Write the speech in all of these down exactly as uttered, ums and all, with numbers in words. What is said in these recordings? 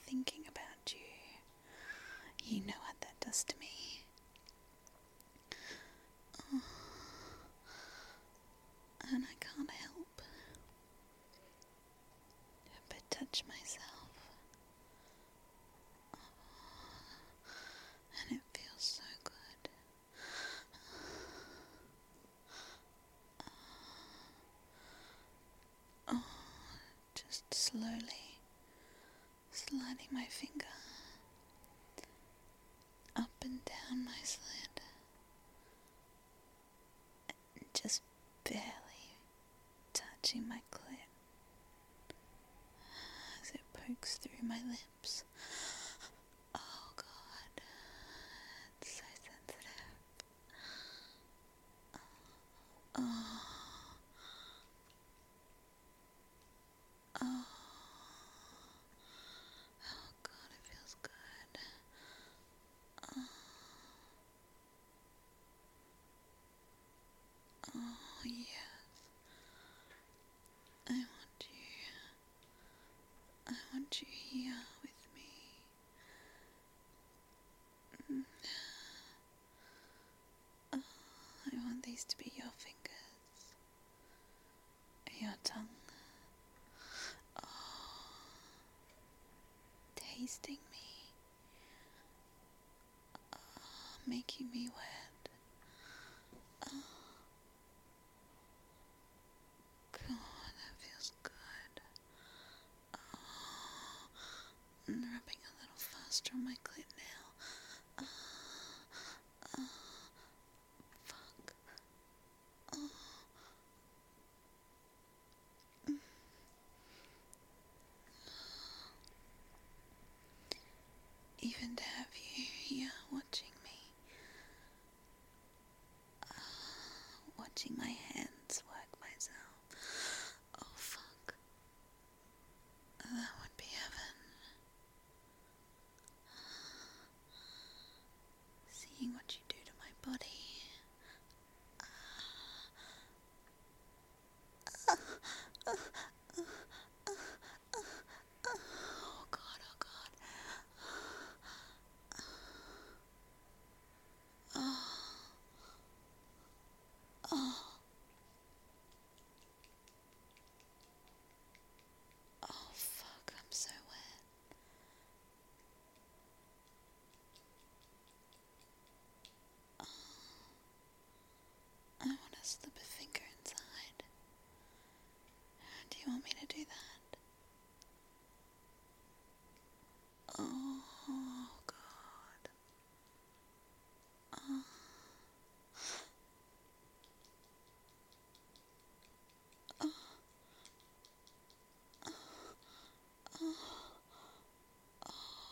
thinking about you. You know what that does to me. Oh, and I can't help but touch myself. Oh, and it feels so good. Oh, just slowly sliding my finger up and down my slit, and just barely touching my clit as it pokes through my lips. Oh God, it's so sensitive. Oh, oh, oh God, it feels good. Oh, oh yes, I want you. I want you here with me. Mm. Oh, I want these to be your fingers, your tongue. Oh, tasting me. Oh, making me wet. Oh, God, that feels good. Oh, and rubbing a little faster on my clit now. Oh, oh, fuck. Oh. Mm. Even to have you here watching me. Oh, watching my hands work myself. Oh, fuck. That would be heaven. Seeing what you do to my body. Oh God, oh God. Oh, oh, oh fuck, I'm so wet. Oh, I want to slip a finger inside. Do you want me to do that? Oh God. Oh, oh, oh, oh.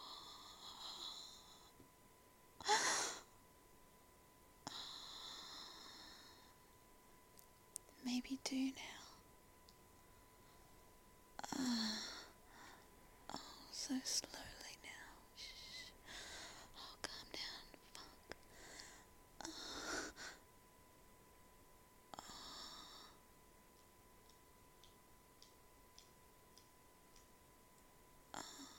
Maybe do now. Uh, oh, so slowly now. Shh. Oh, calm down. Fuck. Oh, oh,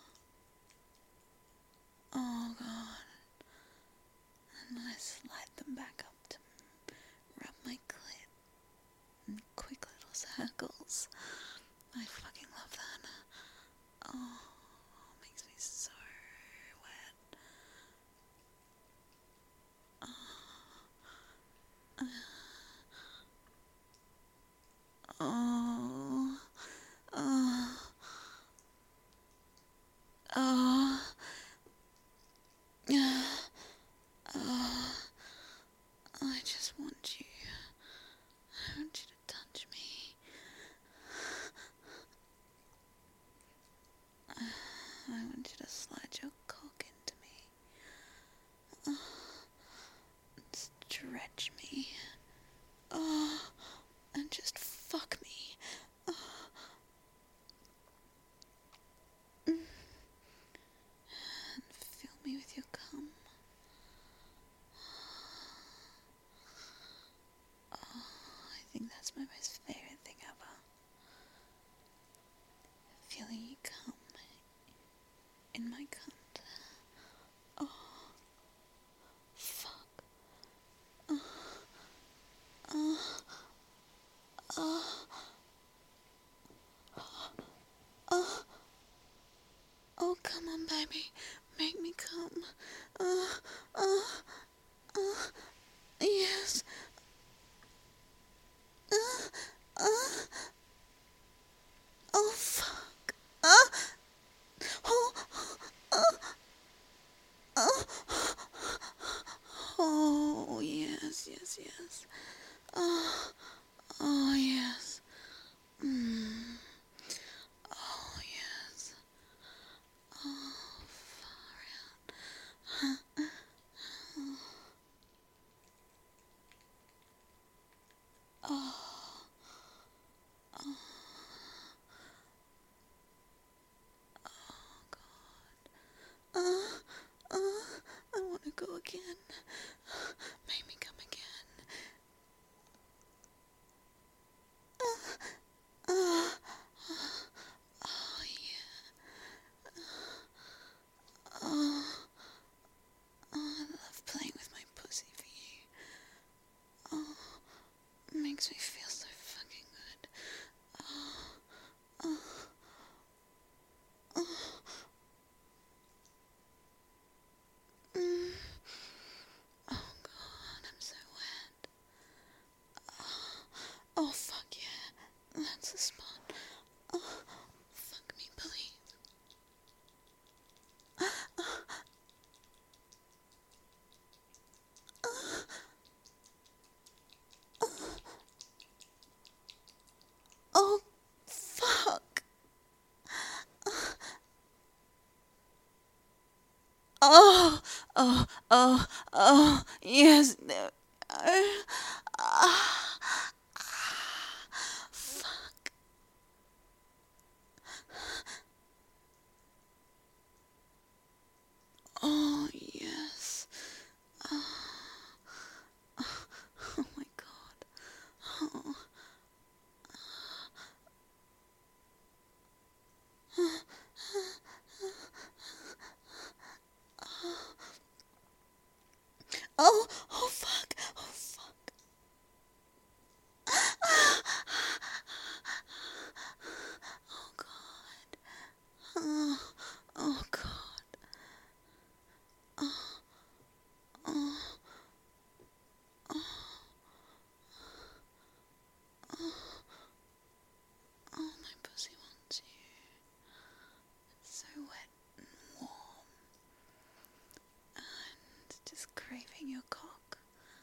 oh God. And I slide them back up to rub my clit in quick little circles. I fucking love that. Oh, it makes me so wet. Oh, oh, oh, oh, I just want you. I want you to touch me. I want you to slide your cock into me. Oh, stretch me. Oh, and just fuck me. Oh. Mm. And fill me with your cum. Oh, I think that's my most favourite thing ever. Feeling you come in my cunt. Oh, fuck. Oh, oh, oh, oh, oh, come on, baby. Make me come. Oh, oh, oh, yes. Oh, oh, oh, fuck. Oh, oh, oh, oh, oh, yes, yes, yes. Oh, oh, yes. Mm. Oh, yes. Oh, far out. Oh, oh, oh, God. Oh, oh, I want to go again. Make me come again. Oh, oh, oh, yeah. Oh, oh, I love playing with my pussy for you. Oh, it makes me feel so fucking good. Oh, oh, oh. Mm. Oh, God, I'm so wet. Oh, oh, fuck yeah. That's the spot. Oh, fuck me, please. Oh, fuck. Oh, oh, oh, oh, yes. No. Uh, ah, fuck. Oh, yes. Oh, oh my God. Oh, oh, oh, fuck. Oh, fuck. Oh, God. Oh, oh, God. Oh, oh, oh, my pussy wants you. It's so wet and warm. And just craving your cock.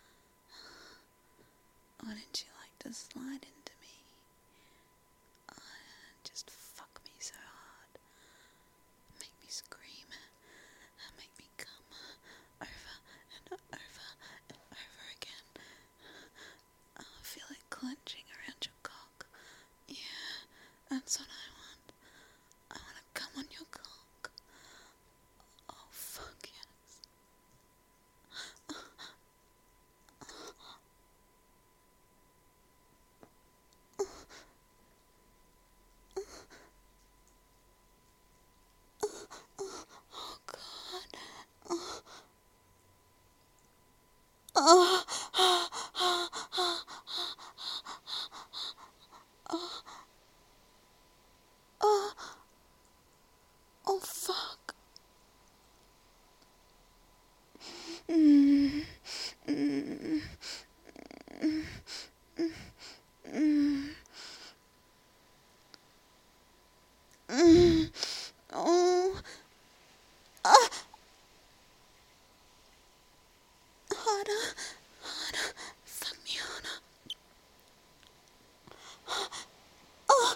Wouldn't you like to slide into me? Uh, just fuck me so hard. Make me scream. Make me come over and over and over again. I feel it clenching around your cock. Yeah, that's what I want. I want to come on your cock. Oh, fuck yes. Oh, God. Oh, oh, oh, oh, oh, oh, oh, oh, fuck. Mm, mm, mm, mm, mm. Oh, ah, harder, harder. Fuck me harder. Oh,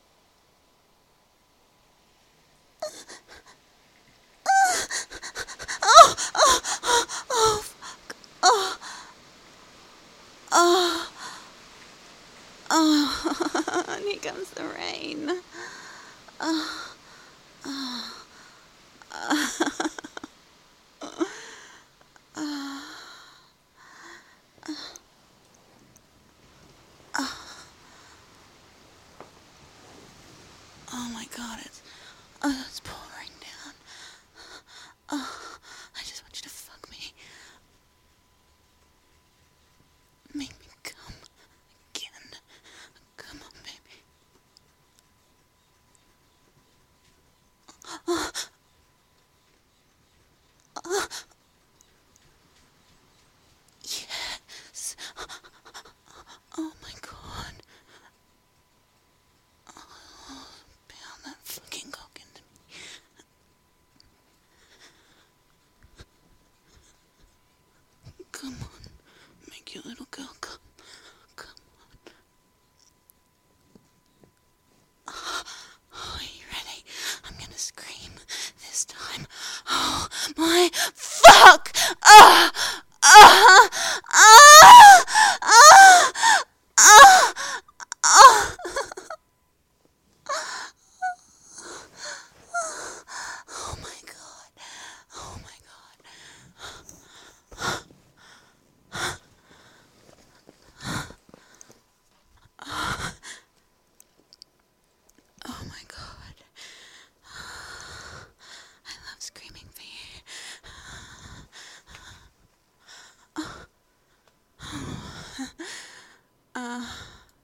oh, oh, oh, oh, fuck. Oh, oh, oh. And here comes the rain. Oh, oh, oh, oh, oh my God, it's, oh, it's pouring.